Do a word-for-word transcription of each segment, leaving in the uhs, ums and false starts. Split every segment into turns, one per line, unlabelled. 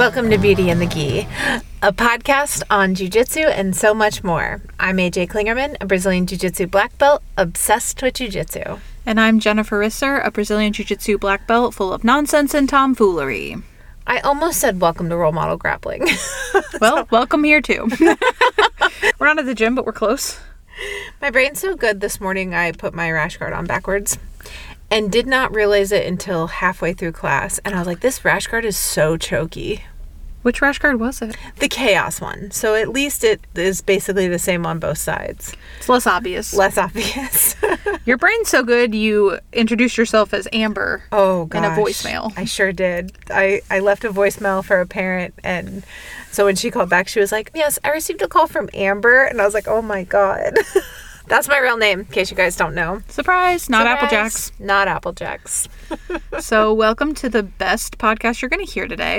Welcome to Beauty and the Gi, a podcast on jiu-jitsu and so much more. I'm A J Klingerman, a Brazilian jiu-jitsu black belt, obsessed with jiu-jitsu.
And I'm Jennifer Risser, a Brazilian jiu-jitsu black belt full of nonsense and tomfoolery.
I almost said welcome to Role Model Grappling.
Well, so. Welcome here too. We're not at the gym, but we're close.
My brain's so good this morning I put my rash guard on backwards and did not realize it until halfway through class. And I was like, this rash guard is so choky.
Which rash guard was it?
The Chaos one. So at least it is basically the same on both sides.
It's less obvious.
Less obvious.
Your brain's so good, you introduced yourself as Amber
oh, gosh.
in a voicemail.
I sure did. I, I left a voicemail for a parent, and so when she called back, she was like, yes, I received a call from Amber. And I was like, oh my God. That's my real name, in case you guys don't know.
Surprise, not
Surprise.
Applejacks.
Not Applejacks.
So welcome to the best podcast you're going to hear today.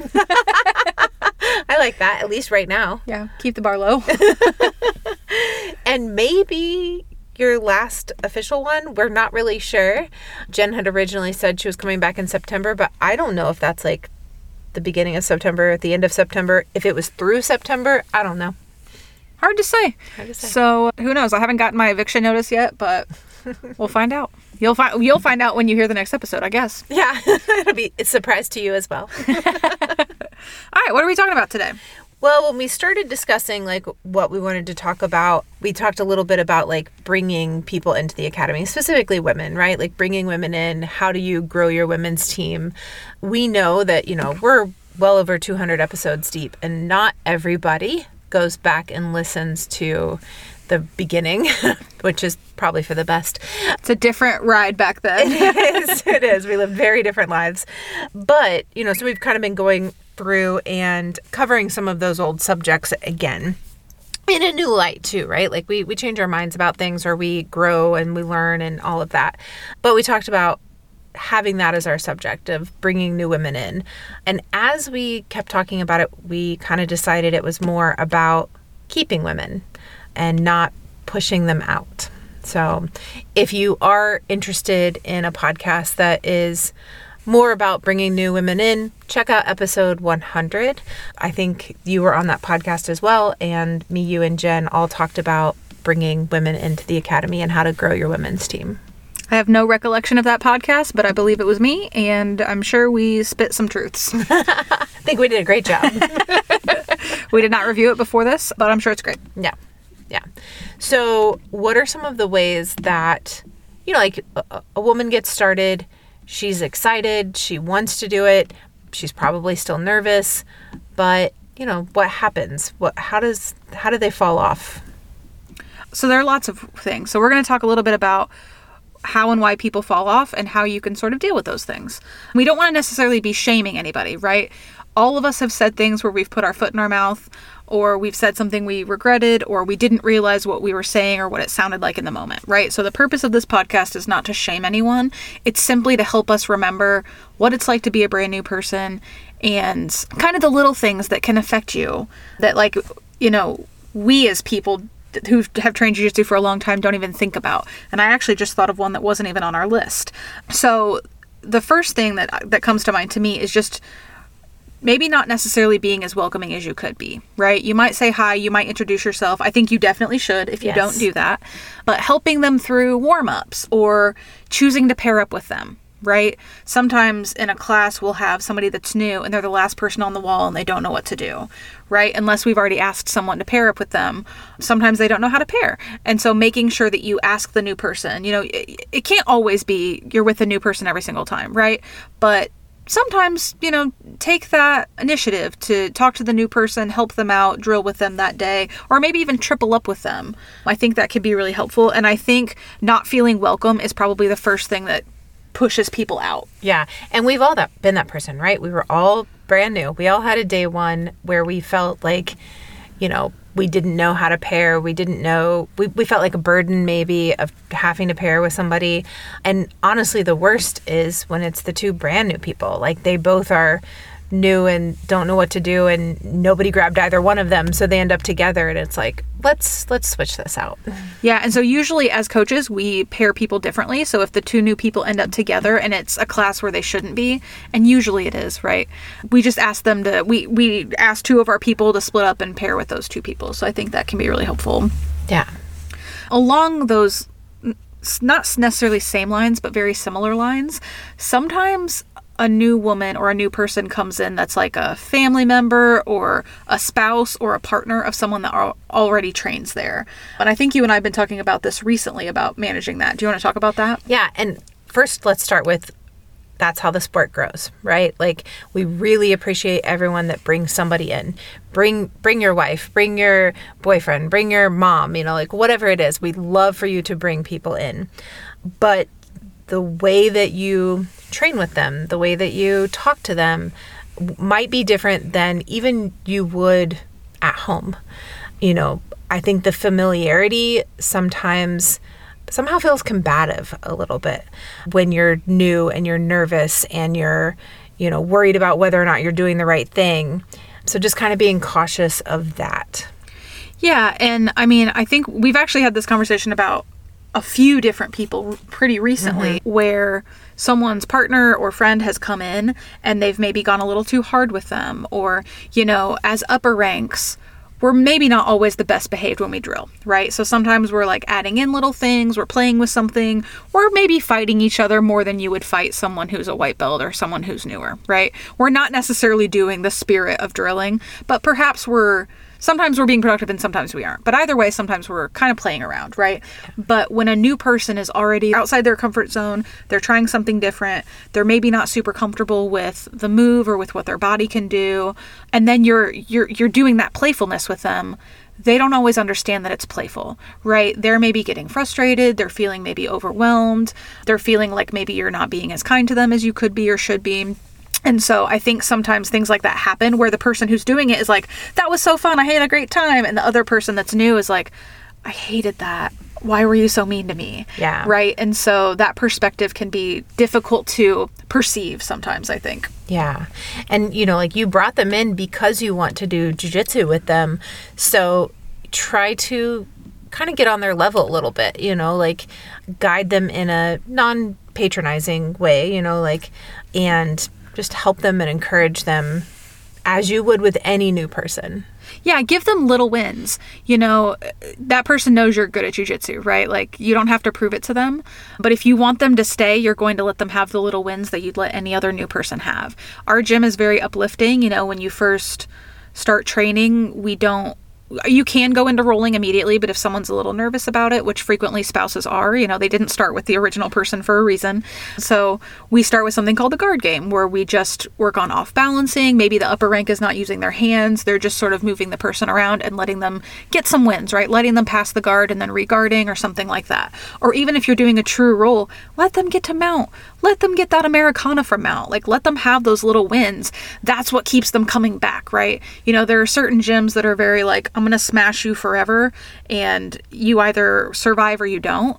I like that, at least right now.
Yeah, keep the bar low.
And maybe your last official one, we're not really sure. Jen had originally said she was coming back in September, but I don't know if that's like the beginning of September, at the end of September. If it was through September, I don't know.
Hard to say.
Hard to say. So
who knows? I haven't gotten my eviction notice yet, but we'll find out. You'll find you'll find out when you hear the next episode, I guess.
Yeah, it'll be a surprise to you as well.
All right, what are we talking about today?
Well, when we started discussing like what we wanted to talk about, we talked a little bit about like bringing people into the academy, specifically women, right? Like bringing women in. How do you grow your women's team? We know that, you know, we're well over two hundred episodes deep, and not everybody goes back and listens to the beginning, which is probably for the best.
It's a different ride back then.
It is. It is. We live very different lives. But, you know, so we've kind of been going through and covering some of those old subjects again in a new light too, right? Like we, we change our minds about things, or we grow and we learn and all of that. But we talked about having that as our subject of bringing new women in. And as we kept talking about it, we kind of decided it was more about keeping women and not pushing them out. So if you are interested in a podcast that is more about bringing new women in, check out episode one hundred. I think you were on that podcast as well. And me, you, and Jen all talked about bringing women into the academy and how to grow your women's team.
I have no recollection of that podcast, but I believe it was me, and I'm sure we spit some truths.
I think we did a great job.
We did not review it before this, but I'm sure it's great.
Yeah. Yeah. So what are some of the ways that, you know, like a, a woman gets started, she's excited, she wants to do it, she's probably still nervous, but, you know, what happens? What, how does, how do they fall off?
So there are lots of things. So we're going to talk a little bit about how and why people fall off and how you can sort of deal with those things. We don't want to necessarily be shaming anybody, right? All of us have said things where we've put our foot in our mouth, or we've said something we regretted, or we didn't realize what we were saying or what it sounded like in the moment, right? So the purpose of this podcast is not to shame anyone. It's simply to help us remember what it's like to be a brand new person and kind of the little things that can affect you that, like, you know, we as people who have trained jiu-jitsu for a long time don't even think about. And I actually just thought of one that wasn't even on our list. So the first thing that that comes to mind to me is just maybe not necessarily being as welcoming as you could be, right? You might say hi, you might introduce yourself. I think you definitely should if you
Yes.
don't do that. But helping them through warm-ups or choosing to pair up with them, right? Sometimes in a class we'll have somebody that's new and they're the last person on the wall and they don't know what to do, right? Unless we've already asked someone to pair up with them. Sometimes they don't know how to pair. And so making sure that you ask the new person, you know, it, it can't always be you're with a new person every single time, right? But sometimes, you know, take that initiative to talk to the new person, help them out, drill with them that day, or maybe even triple up with them. I think that could be really helpful. And I think not feeling welcome is probably the first thing that pushes people out.
Yeah. And we've all that, been that person, right? We were all brand new. We all had a day one where we felt like, you know, we didn't know how to pair. We didn't know, we, we felt like a burden maybe of having to pair with somebody. And honestly, the worst is when it's the two brand new people. Like they both are new and don't know what to do, and nobody grabbed either one of them, so they end up together, and it's like, let's let's switch this out.
Yeah, and so usually as coaches, we pair people differently. So if the two new people end up together and it's a class where they shouldn't be, and usually it is, right? We just ask them to, we, we ask two of our people to split up and pair with those two people. So I think that can be really helpful.
Yeah.
Along those, not necessarily same lines, but very similar lines, sometimes a new woman or a new person comes in that's like a family member or a spouse or a partner of someone that al- already trains there. And I think you and I have been talking about this recently about managing that. Do you want to talk about that?
Yeah. And first, let's start with that's how the sport grows, right? Like, we really appreciate everyone that brings somebody in. Bring bring your wife, bring your boyfriend, bring your mom, you know, like whatever it is. We'd love for you to bring people in. But the way that you train with them, the way that you talk to them might be different than even you would at home. You know, I think the familiarity sometimes somehow feels combative a little bit when you're new and you're nervous and you're, you know, worried about whether or not you're doing the right thing. So just kind of being cautious of that.
Yeah. And I mean, I think we've actually had this conversation about a few different people pretty recently mm-hmm. where someone's partner or friend has come in and they've maybe gone a little too hard with them, or, you know, as upper ranks, we're maybe not always the best behaved when we drill, right? So sometimes we're like adding in little things, we're playing with something, or maybe fighting each other more than you would fight someone who's a white belt or someone who's newer, right? We're not necessarily doing the spirit of drilling, but perhaps we're Sometimes we're being productive and sometimes we aren't. But either way, sometimes we're kind of playing around, right? But when a new person is already outside their comfort zone, they're trying something different, they're maybe not super comfortable with the move or with what their body can do, and then you're you're you're doing that playfulness with them, they don't always understand that it's playful, right? They're maybe getting frustrated, they're feeling maybe overwhelmed, they're feeling like maybe you're not being as kind to them as you could be or should be. And so I think sometimes things like that happen where the person who's doing it is like, that was so fun, I had a great time. And the other person that's new is like, I hated that. Why were you so mean to me?
Yeah.
Right? And so that perspective can be difficult to perceive sometimes, I think.
Yeah. And, you know, like you brought them in because you want to do jiu-jitsu with them. So try to kind of get on their level a little bit, you know, like guide them in a non-patronizing way, you know, like, and just help them and encourage them as you would with any new person.
Yeah, give them little wins. You know, that person knows you're good at jiu-jitsu, right? Like, you don't have to prove it to them. But if you want them to stay, you're going to let them have the little wins that you'd let any other new person have. Our gym is very uplifting. You know, when you first start training, we don't you can go into rolling immediately, but if someone's a little nervous about it, which frequently spouses are, you know, they didn't start with the original person for a reason. So we start with something called the guard game, where we just work on off balancing. Maybe the upper rank is not using their hands. They're just sort of moving the person around and letting them get some wins, right? Letting them pass the guard and then re-guarding or something like that. Or even if you're doing a true roll, let them get to mount. Let them get that Americana from mount. Like, let them have those little wins. That's what keeps them coming back, right? You know, there are certain gyms that are very like, I'm going to smash you forever and you either survive or you don't.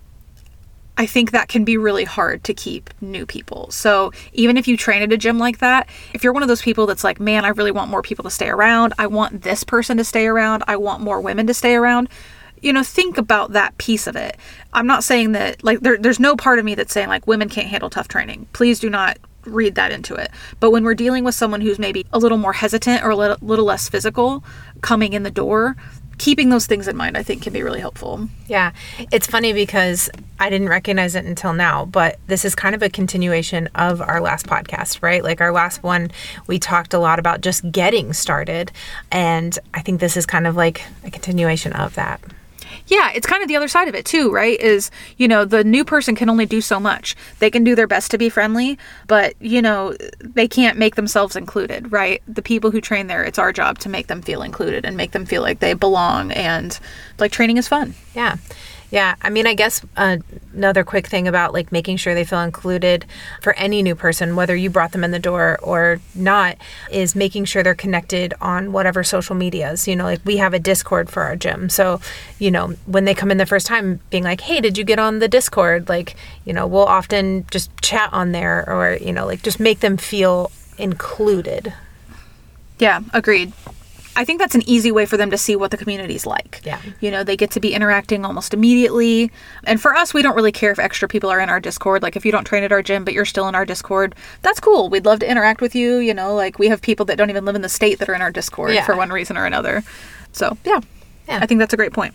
I think that can be really hard to keep new people. So even if you train at a gym like that, if you're one of those people that's like, man, I really want more people to stay around. I want this person to stay around. I want more women to stay around. You know, think about that piece of it. I'm not saying that, like, there, there's no part of me that's saying, like, women can't handle tough training. Please do not read that into it. But when we're dealing with someone who's maybe a little more hesitant or a little, little less physical coming in the door, keeping those things in mind, I think, can be really helpful.
Yeah. It's funny because I didn't recognize it until now, but this is kind of a continuation of our last podcast, right? Like our last one, we talked a lot about just getting started. And I think this is kind of like a continuation of that.
Yeah, it's kind of the other side of it too, right? Is, you know, the new person can only do so much. They can do their best to be friendly, but, you know, they can't make themselves included, right? The people who train there, it's our job to make them feel included and make them feel like they belong, and like training is fun.
Yeah. Yeah. I mean, I guess uh, another quick thing about like making sure they feel included for any new person, whether you brought them in the door or not, is making sure they're connected on whatever social medias. You know, like we have a Discord for our gym. So, you know, when they come in the first time being like, hey, did you get on the Discord? Like, you know, we'll often just chat on there or, you know, like just make them feel included.
Yeah, agreed. I think that's an easy way for them to see what the community's like.
Yeah.
You know, they get to be interacting almost immediately. And for us, we don't really care if extra people are in our Discord. Like, if you don't train at our gym, but you're still in our Discord, that's cool. We'd love to interact with you. You know, like, we have people that don't even live in the state that are in our Discord
yeah.
for one reason or another. So, yeah.
yeah.
I think that's a great point.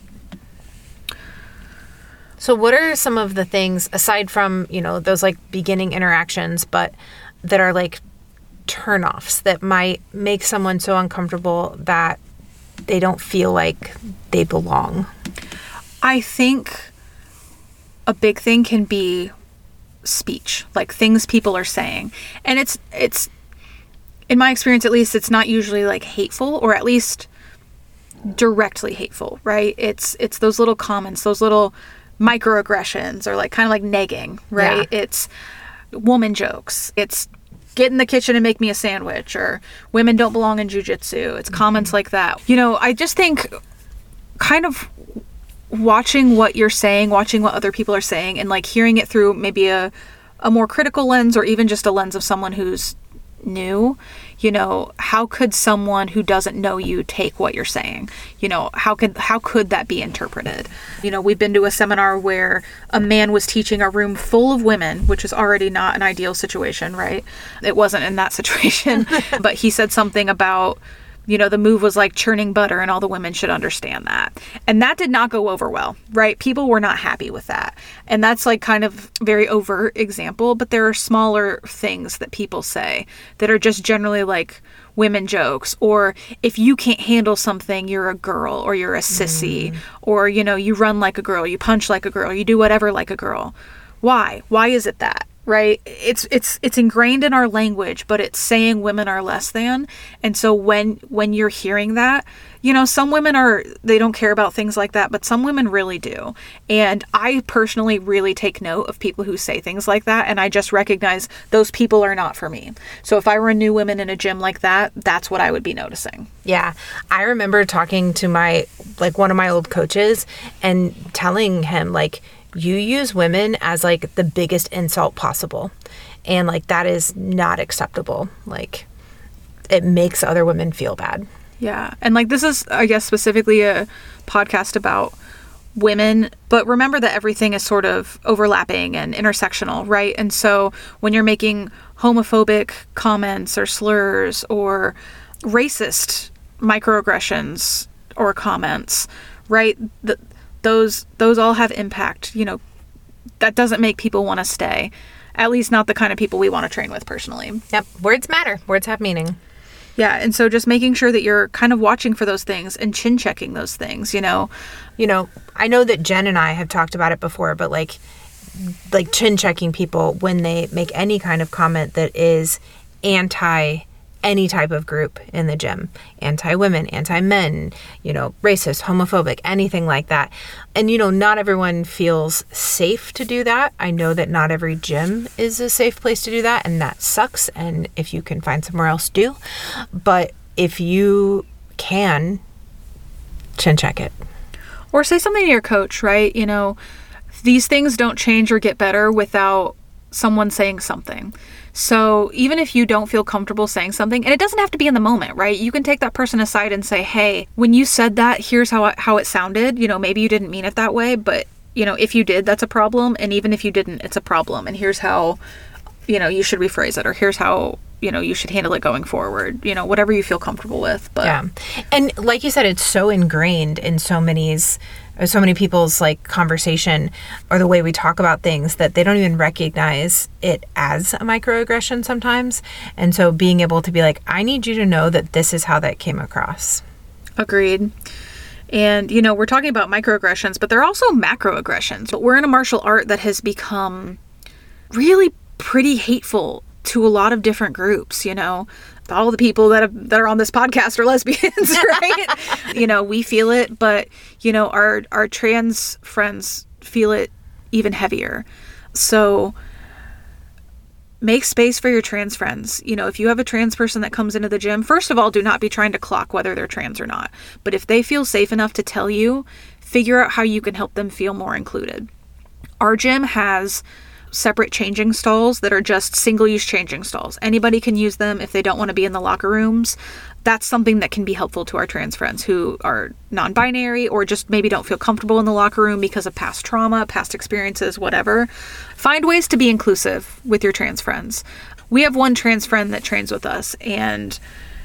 So what are some of the things, aside from, you know, those, like, beginning interactions, but that are, like, turnoffs that might make someone so uncomfortable that they don't feel like they belong?
I think a big thing can be speech, like things people are saying. And it's, it's, in my experience, at least, it's not usually like hateful, or at least directly hateful, right? It's, it's those little comments, those little microaggressions, or like kind of like negging, right? Yeah. It's woman jokes. It's get in the kitchen and make me a sandwich, or women don't belong in jujitsu. It's mm-hmm. comments like that. You know, I just think kind of watching what you're saying, watching what other people are saying, and like hearing it through maybe a, a more critical lens, or even just a lens of someone who's new. You know, how could someone who doesn't know you take what you're saying? You know, how could how could that be interpreted? You know, we've been to a seminar where a man was teaching a room full of women, which is already not an ideal situation, right? It wasn't in that situation, but he said something about, you know, the move was like churning butter, and all the women should understand that. And that did not go over well, right? People were not happy with that. And that's like kind of very overt example, but there are smaller things that people say that are just generally like women jokes, or if you can't handle something, you're a girl, or you're a sissy, mm. or, you know, you run like a girl, you punch like a girl, you do whatever like a girl. Why? Why is it that? Right? It's it's it's ingrained in our language, but it's saying women are less than. And so when when you're hearing that, you know, some women are, they don't care about things like that, but some women really do. And I personally really take note of people who say things like that, and I just recognize those people are not for me. So if I were a new woman in a gym like that, that's what I would be noticing.
Yeah. I remember talking to my, like, one of my old coaches and telling him, like, you use women as like the biggest insult possible. And like, that is not acceptable. Like, it makes other women feel bad.
Yeah. And like, this is, I guess, specifically a podcast about women, but remember that everything is sort of overlapping and intersectional, right? And so when you're making homophobic comments or slurs or racist microaggressions or comments, right? The, Those those all have impact. You know, that doesn't make people want to stay. At least not the kind of people we want to train with personally.
Yep. Words matter. Words have meaning.
Yeah. And so just making sure that you're kind of watching for those things and chin checking those things, you know.
You know, I know that Jen and I have talked about it before, but like, like chin checking people when they make any kind of comment that is anti any type of group in the gym, anti-women, anti-men, you know, racist, homophobic, anything like that. And, you know, not everyone feels safe to do that. I know that not every gym is a safe place to do that, and that sucks. And if you can find somewhere else, do. But if you can, chin check it.
Or say something to your coach, right? You know, these things don't change or get better without someone saying something. So even if you don't feel comfortable saying something, and it doesn't have to be in the moment, right? You can take that person aside and say, hey, when you said that, here's how, how it sounded. You know, maybe you didn't mean it that way, but, you know, if you did, that's a problem. And even if you didn't, it's a problem. And here's how, you know, you should rephrase it, or here's how, you know, you should handle it going forward, you know, whatever you feel comfortable with. But
yeah. And like you said, it's so ingrained in so many's, so many people's like conversation or the way we talk about things that they don't even recognize it as a microaggression sometimes. And so being able to be like, I need you to know that this is how that came across.
Agreed. And, you know, we're talking about microaggressions, but there are also macroaggressions. But we're in a martial art that has become really pretty hateful to a lot of different groups, you know. All the people that have, that are on this podcast are lesbians, right? You know, we feel it, but, you know, our, our trans friends feel it even heavier. So make space for your trans friends. You know, if you have a trans person that comes into the gym, first of all, do not be trying to clock whether they're trans or not. But if they feel safe enough to tell you, figure out how you can help them feel more included. Our gym has separate changing stalls that are just single-use changing stalls. Anybody can use them if they don't want to be in the locker rooms. That's something that can be helpful to our trans friends who are non-binary or just maybe don't feel comfortable in the locker room because of past trauma, past experiences, whatever. Find ways to be inclusive with your trans friends. We have one trans friend that trains with us, and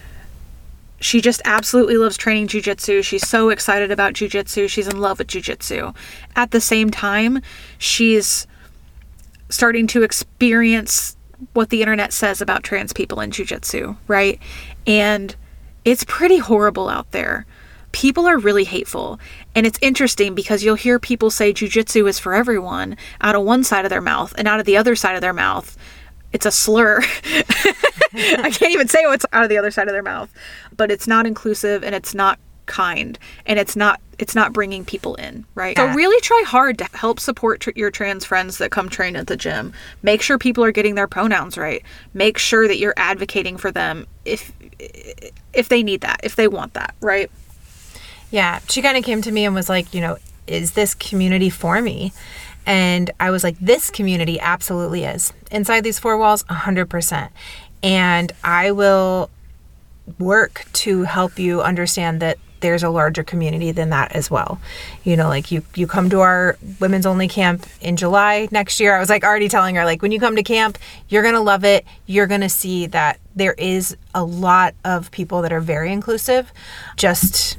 she just absolutely loves training jiu-jitsu. She's so excited about jiu-jitsu. She's in love with jiu-jitsu. At the same time, she's starting to experience what the internet says about trans people in jiu-jitsu, right? And it's pretty horrible out there. People are really hateful. And it's interesting because you'll hear people say jiu-jitsu is for everyone out of one side of their mouth, and out of the other side of their mouth, it's a slur. I can't even say what's out of the other side of their mouth, but it's not inclusive and it's not kind and it's not it's not bringing people in, right? Yeah. So really try hard to help support tr- your trans friends that come train at the gym. Make sure people are getting their pronouns right. Make sure that you're advocating for them if if they need that, if they want that, right?
Yeah, she kind of came to me and was like, you know, is this community for me? And I was like, this community absolutely is. Inside these four walls, one hundred percent. And I will work to help you understand that there's a larger community than that as well. You know, like you, you come to our women's only camp in July next year. I was like already telling her, like, when you come to camp, you're going to love it. You're going to see that there is a lot of people that are very inclusive. Just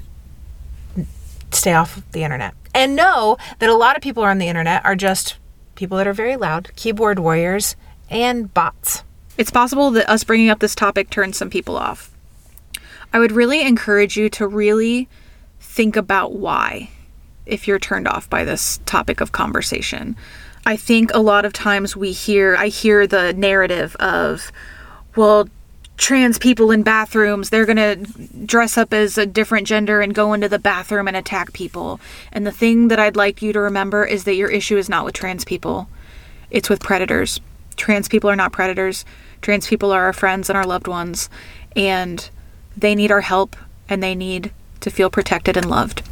stay off the internet. And know that a lot of people on the internet are just people that are very loud, keyboard warriors, and bots.
It's possible that us bringing up this topic turns some people off. I would really encourage you to really think about why, if you're turned off by this topic of conversation. I think a lot of times we hear, I hear the narrative of, well, trans people in bathrooms, they're going to dress up as a different gender and go into the bathroom and attack people. And the thing that I'd like you to remember is that your issue is not with trans people. It's with predators. Trans people are not predators. Trans people are our friends and our loved ones. And they need our help and they need to feel protected and loved.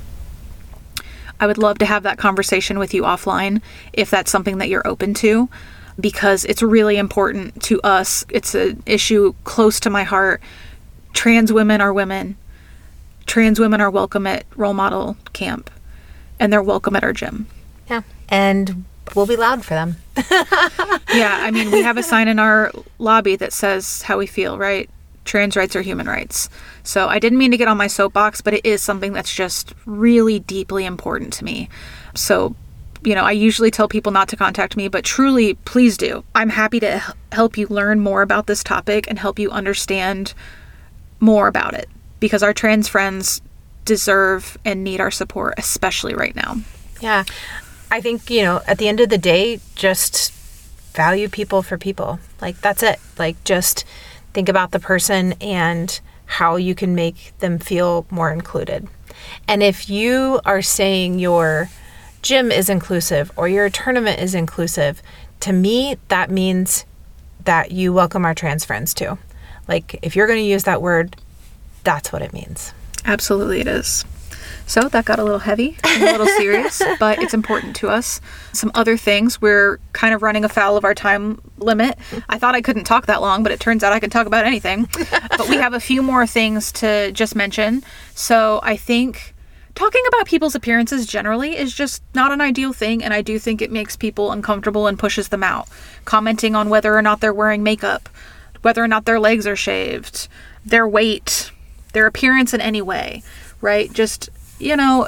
I would love to have that conversation with you offline if that's something that you're open to, because it's really important to us. It's an issue close to my heart. Trans women are women. Trans women are welcome at Role Model Camp, and they're welcome at our gym.
Yeah, and we'll be loud for them.
Yeah, I mean, we have a sign in our lobby that says how we feel, right? Trans rights are human rights. So I didn't mean to get on my soapbox, but it is something that's just really deeply important to me. So, you know, I usually tell people not to contact me, but truly, please do. I'm happy to h- help you learn more about this topic and help you understand more about it, because our trans friends deserve and need our support, especially right now.
Yeah. I think, you know, at the end of the day, just value people for people. Like, that's it. Like, just think about the person and how you can make them feel more included. And if you are saying your gym is inclusive or your tournament is inclusive, to me, that means that you welcome our trans friends too. Like, if you're going to use that word, that's what it means.
Absolutely it is. So that got a little heavy, a little serious, but it's important to us. Some other things, we're kind of running afoul of our time limit. I thought I couldn't talk that long, but it turns out I can talk about anything. But we have a few more things to just mention. So I think talking about people's appearances generally is just not an ideal thing, and I do think it makes people uncomfortable and pushes them out. Commenting on whether or not they're wearing makeup, whether or not their legs are shaved, their weight, their appearance in any way, right? Just, you know,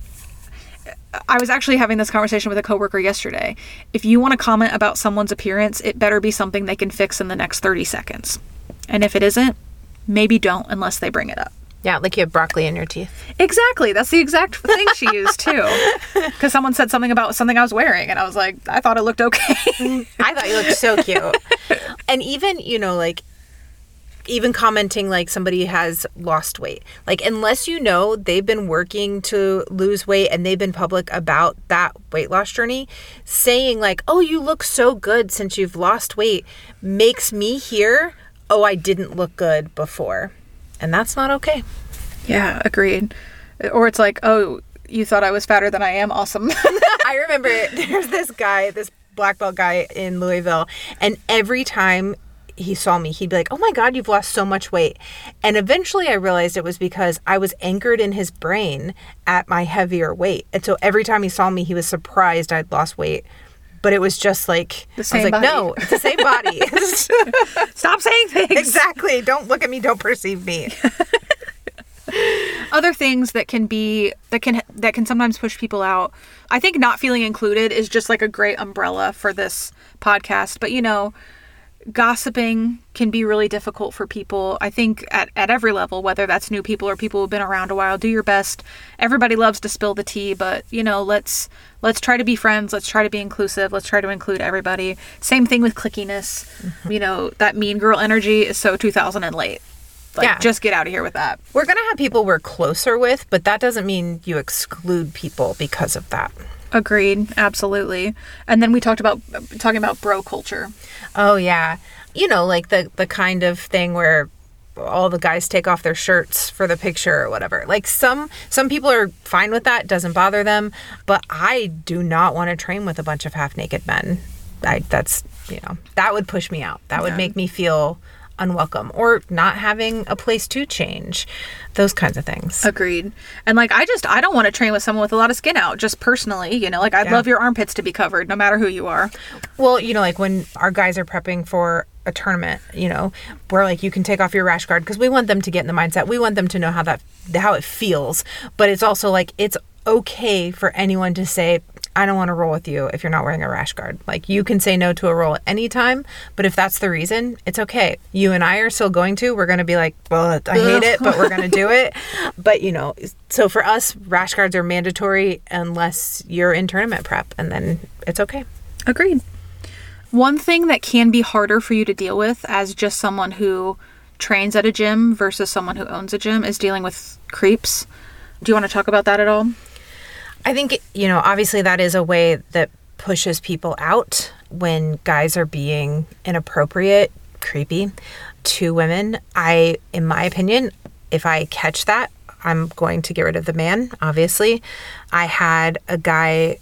I was actually having this conversation with a coworker yesterday. If you want to comment about someone's appearance, it better be something they can fix in the next thirty seconds. And if it isn't, maybe don't unless they bring it up.
Yeah, like you have broccoli in your teeth.
Exactly. That's the exact thing she used, too. Because someone said something about something I was wearing, and I was like, I thought it looked okay.
I thought you looked so cute. And even, you know, like, even commenting like somebody has lost weight. Like, unless you know they've been working to lose weight and they've been public about that weight loss journey, saying like, oh, you look so good since you've lost weight, makes me hear, oh, I didn't look good before. And that's not okay.
Yeah, agreed. Or it's like, oh, you thought I was fatter than I am. Awesome.
I remember there's this guy, this black belt guy in Louisville. And every time he saw me, he'd be like, oh my God, you've lost so much weight. And eventually I realized it was because I was anchored in his brain at my heavier weight. And so every time he saw me, he was surprised I'd lost weight. But it was just like,
the same
I was like,
body.
no, it's the same body.
Stop saying things.
Exactly. Don't look at me. Don't perceive me.
Other things that can be that can that can sometimes push people out. I think not feeling included is just like a great umbrella for this podcast. But you know, gossiping can be really difficult for people. I think at, at every level, whether that's new people or people who've been around a while, do your best. Everybody loves to spill the tea, but you know, let's let's try to be friends. Let's try to be inclusive. Let's try to include everybody. Same thing with clickiness. Mm-hmm. You know, that mean girl energy is so two thousand and late. Like, yeah. Just get out of here with that.
We're going to have people we're closer with, but that doesn't mean you exclude people because of that.
Agreed. Absolutely. And then we talked about talking about bro culture.
Oh, yeah. You know, like the, the kind of thing where all the guys take off their shirts for the picture or whatever. Like some some people are fine with that. It doesn't bother them. But I do not want to train with a bunch of half-naked men. I, that's, you know, that would push me out. That would yeah. make me feel unwelcome or not having a place to change, those kinds of things.
Agreed. And like, I just, I don't want to train with someone with a lot of skin out, just personally, you know, like I'd yeah. love your armpits to be covered no matter who you are.
Well, you know, like when our guys are prepping for a tournament, you know, where like you can take off your rash guard because we want them to get in the mindset. We want them to know how that, how it feels, but it's also like, it's okay for anyone to say, I don't want to roll with you if you're not wearing a rash guard. Like you can say no to a roll at any time, but if that's the reason, it's okay. You and I are still going to, we're going to be like, well, I hate it, but we're going to do it. But you know, so for us, rash guards are mandatory unless you're in tournament prep, and then it's okay.
Agreed. One thing that can be harder for you to deal with as just someone who trains at a gym versus someone who owns a gym is dealing with creeps. Do you want to talk about that at all?
I think, you know, obviously that is a way that pushes people out when guys are being inappropriate, creepy to women. I, in my opinion, if I catch that, I'm going to get rid of the man, obviously. I had a guy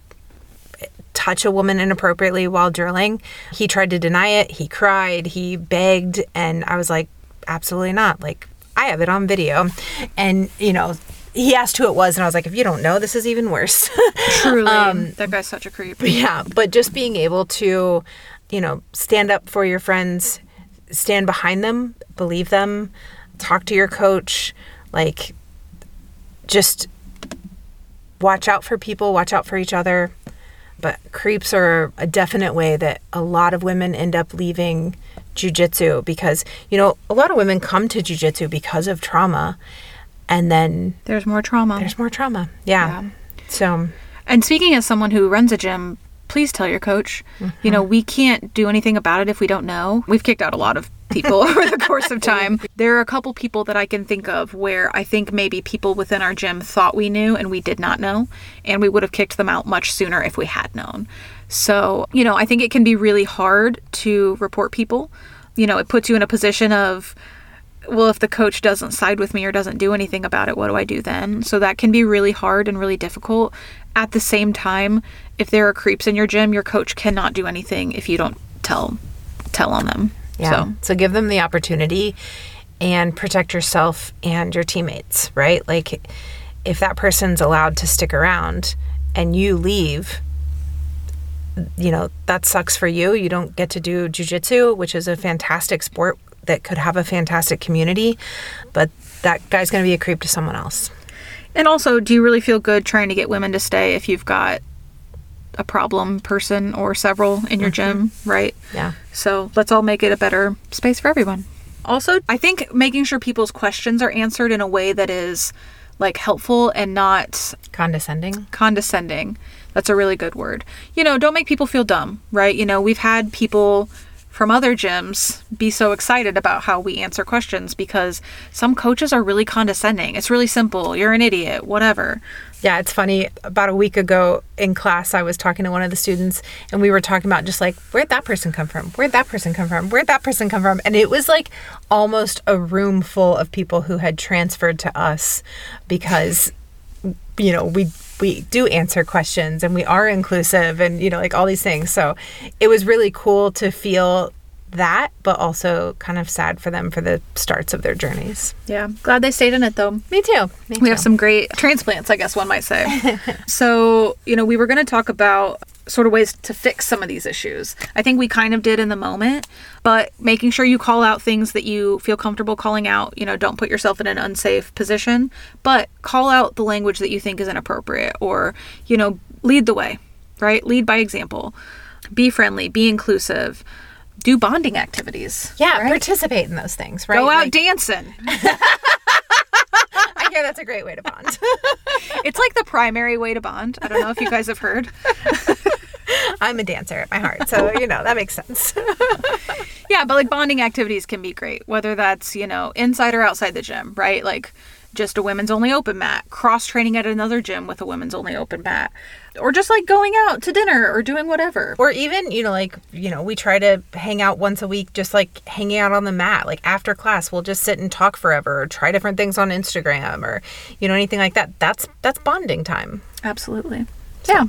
touch a woman inappropriately while drilling. He tried to deny it. He cried. He begged. And I was like, absolutely not. Like, I have it on video. And, you know, he asked who it was, and I was like, if you don't know, this is even worse.
Truly. Um, that guy's such a creep.
Yeah, but just being able to, you know, stand up for your friends, stand behind them, believe them, talk to your coach, like, just watch out for people, watch out for each other. But creeps are a definite way that a lot of women end up leaving jiu-jitsu because, you know, a lot of women come to jiu-jitsu because of trauma. And then
there's more trauma.
There's more trauma. Yeah. yeah. So,
and speaking as someone who runs a gym, please tell your coach. Mm-hmm. You know, we can't do anything about it if we don't know. We've kicked out a lot of people over the course of time. There are a couple people that I can think of where I think maybe people within our gym thought we knew and we did not know, and we would have kicked them out much sooner if we had known. So, you know, I think it can be really hard to report people. You know, it puts you in a position of, well, if the coach doesn't side with me or doesn't do anything about it, what do I do then? So that can be really hard and really difficult. At the same time, if there are creeps in your gym, your coach cannot do anything if you don't tell tell on them.
Yeah.
So,
so give them the opportunity and protect yourself and your teammates, right? Like if that person's allowed to stick around and you leave, you know, that sucks for you. You don't get to do jiu-jitsu, which is a fantastic sport that could have a fantastic community, but that guy's going to be a creep to someone else.
And also, do you really feel good trying to get women to stay if you've got a problem person or several in your mm-hmm. gym, right?
Yeah.
So let's all make it a better space for everyone. Also, I think making sure people's questions are answered in a way that is like helpful and not
condescending.
Condescending. That's a really good word. You know, don't make people feel dumb, right? You know, we've had people from other gyms be so excited about how we answer questions because some coaches are really condescending. It's really simple. You're an idiot, whatever.
Yeah, it's funny. About a week ago in class, I was talking to one of the students and we were talking about just like, where'd that person come from? Where'd that person come from? Where'd that person come from? And it was like almost a room full of people who had transferred to us because you know, we we do answer questions and we are inclusive and, you know, like all these things. So it was really cool to feel that, but also kind of sad for them for the starts of their journeys.
Yeah. Glad they stayed in it, though.
Me too. Me
We
too.
have some great transplants, I guess one might say. So, you know, we were going to talk about sort of ways to fix some of these issues. I think we kind of did in the moment, but making sure you call out things that you feel comfortable calling out. You know, don't put yourself in an unsafe position, but call out the language that you think is inappropriate, or, you know, lead the way, right? Lead by example. Be friendly, be inclusive, do bonding activities.
Yeah,
right?
Participate in those things, right?
Go out
Like,
dancing.
I hear that's a great way to bond.
It's like the primary way to bond. I don't know if you guys have heard.
I'm a dancer at my heart, so, you know, that makes sense.
Yeah, but like bonding activities can be great, whether that's, you know, inside or outside the gym, right? Like just a women's only open mat, cross training at another gym with a women's only open mat, or just like going out to dinner or doing whatever.
Or even, you know, like, you know, we try to hang out once a week, just like hanging out on the mat. Like after class, we'll just sit and talk forever, or try different things on Instagram, or, you know, anything like that. That's that's bonding time.
Absolutely. Yeah.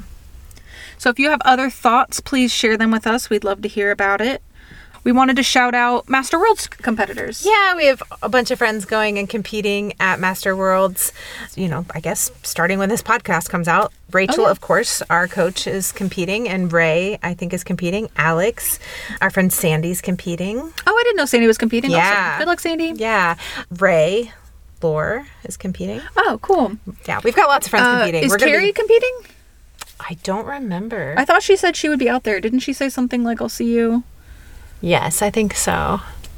So if you have other thoughts, please share them with us. We'd love to hear about it. We wanted to shout out Master Worlds competitors.
Yeah, we have a bunch of friends going and competing at Master Worlds. You know, I guess starting when this podcast comes out. Rachel,
Oh, yeah.
of course, our coach, is competing, and Ray, I think, is competing. Alex, our friend Sandy's competing.
Oh, I didn't know Sandy was competing.
Yeah.
Also. Good luck, Sandy.
Yeah. Ray, Lore, is competing.
Oh, cool.
Yeah, we've got lots of friends
Uh,
competing.
is
We're gonna
Carrie
be-
competing?
I don't remember.
I thought she said she would be out there. Didn't she say something like, I'll see you?
Yes, I think so.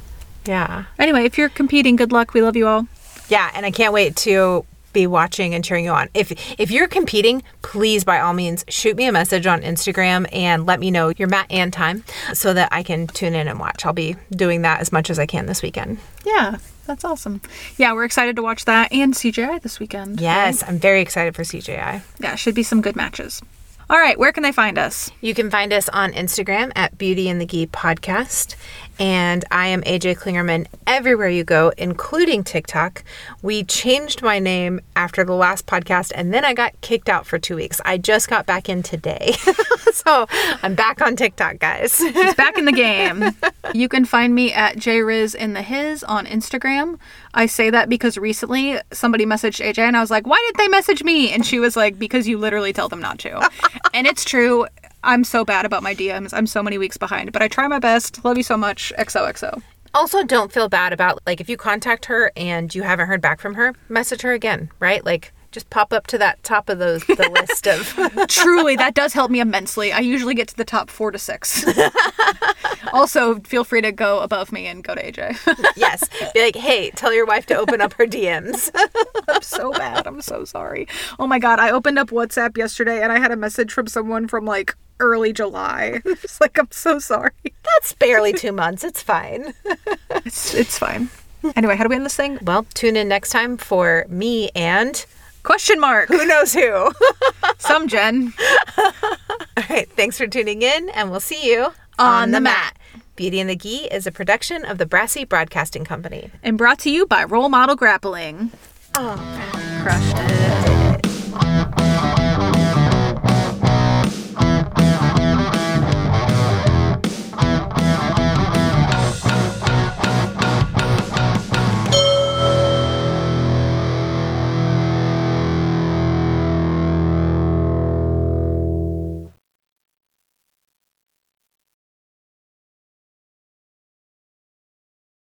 Yeah.
Anyway, if you're competing, good luck. We love you all.
Yeah, and I can't wait to be watching and cheering you on. If if you're competing, please, by all means, shoot me a message on Instagram and let me know your mat and time so that I can tune in and watch. I'll be doing that as much as I can this weekend.
Yeah, that's awesome. Yeah, we're excited to watch that and C J I this weekend.
Yes, I'm very excited for C J I.
Yeah, should be some good matches. All right, where can they find us?
You can find us on Instagram at Beauty and the Gi Podcast. And I am A J Klingerman everywhere you go, including TikTok. We changed my name after the last podcast, and then I got kicked out for two weeks. I just got back in today. So I'm back on TikTok, guys.
He's back in the game. You can find me at jriz in the his on Instagram. I say that because recently somebody messaged A J and I was like, why did they message me? And she was like, because you literally tell them not to. And it's true. I'm so bad about my D Ms. I'm so many weeks behind, but I try my best. Love you so much. X O X O.
Also, don't feel bad about, like, if you contact her and you haven't heard back from her, message her again, right? Like, just pop up to that top of those the list of...
Truly, that does help me immensely. I usually get to the top four to six. Also, feel free to go above me and go to A J.
Yes. Be like, hey, tell your wife to open up her D Ms.
I'm so bad. I'm so sorry. Oh my God. I opened up WhatsApp yesterday and I had a message from someone from like early July. It's like, I'm so sorry.
That's barely two months. It's fine.
It's, it's fine. Anyway, how do we end this thing?
Well, tune in next time for me and
Question mark.
who knows who.
Some Jen.
All right. Thanks for tuning in, and we'll see you
On the mat.
Beauty and the Gi is a production of the Brassy Broadcasting Company.
And brought to you by Role Model Grappling.
Oh,
Crushed it.